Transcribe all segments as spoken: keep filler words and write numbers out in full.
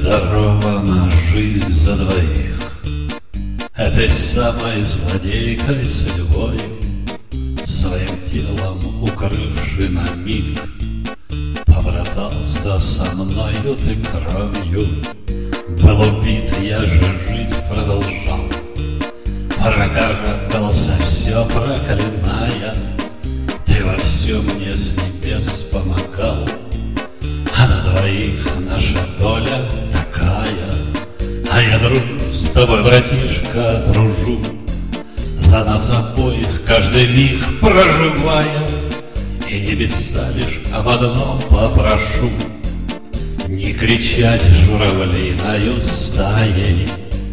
дарована жизнь за двоих, этой самой злодейкой судьбой, своим телом укрывши на миг, побратался со мною ты кровью. Был убит, я же жить продолжал, прогоракался все проклиная. Ты во всем мне с небес помогал, а на двоих наша доля такая. А я дружу с тобой, братишка, дружу, за нас обоих каждый миг проживая. И небеса лишь об одном попрошу: не кричать журавлиною стаей.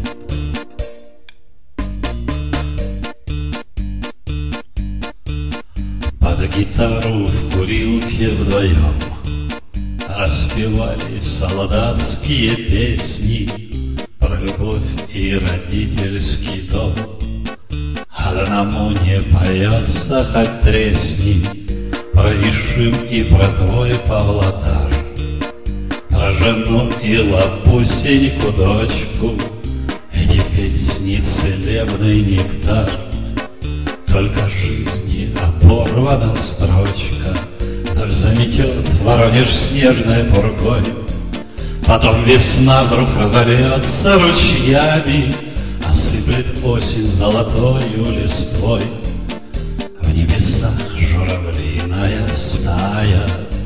Под гитару в курилке вдвоем распевали солдатские песни про любовь и родительский дом. Одному не поется, хоть тресни, про Ишим и про твой Павлодар, про жену и лапусеньку дочку. Эти песни целебный нектар, только жизни оборвана строчка. Вдоль заметет Воронеж снежной пургой, потом весна вдруг разольется ручьями, осыплет осень золотою листвой. В небесах журавлиная стая.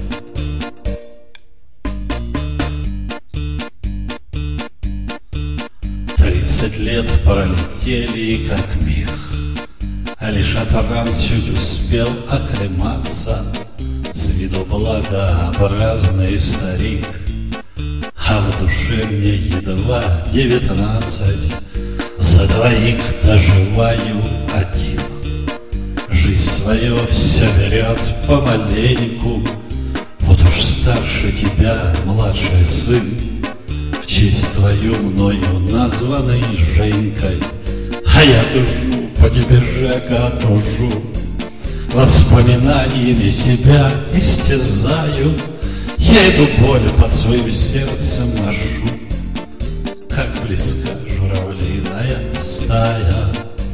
Тридцать лет пролетели как миг, а лишь от ран чуть успел оклематься, с виду благообразный старик. А в душе мне едва девятнадцать, за двоих доживаю один. Жизнь свою все берет помаленьку, вот уж старше тебя младший сын, в честь твою мною названный Женькой. А я тужу, по тебе, Жека, тужу, воспоминаниями себя истязаю. Я эту боль под своим сердцем ношу, как близка журавлиная стая.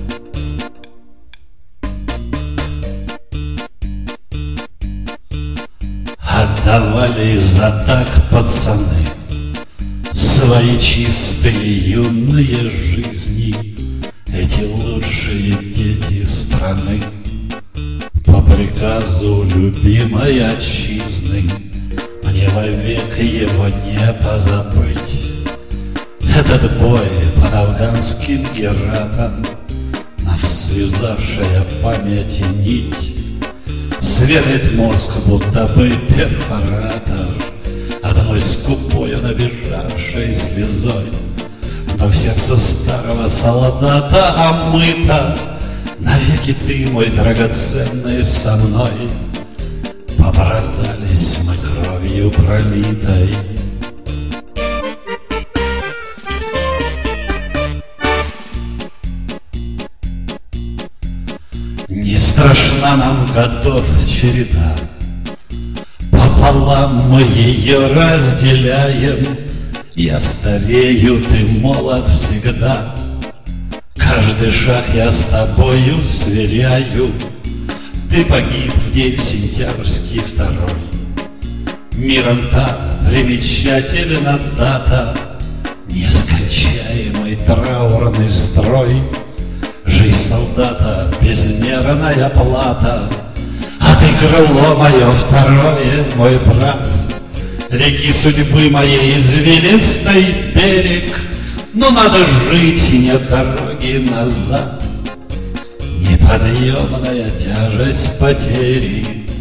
Отдавали за так пацаны свои чистые юные жизни, эти лучшие дети страны, по приказу любимой отчизны. Мне вовек его не позабыть. Этот бой под афганским Гератом, на связавшая памяти нить, сверлит мозг, будто бы перфоратор, одной скупою набежавшей слезой. Но в сердце старого солдата омыто, навеки ты, мой драгоценный, со мной. Побратались мы кровью пролитой. Не страшна нам годов череда, пополам мы ее разделяем. Я старею, ты молод всегда, каждый шаг я с тобою сверяю. Ты погиб в день сентябрьский второй, миром та примечательна дата, нескончаемый траурный строй. Жизнь солдата — безмерная плата, а ты крыло мое второе, мой брат, реки судьбы моей извилистый берег. Но надо жить, и нет дороги назад, неподъемная тяжесть потери.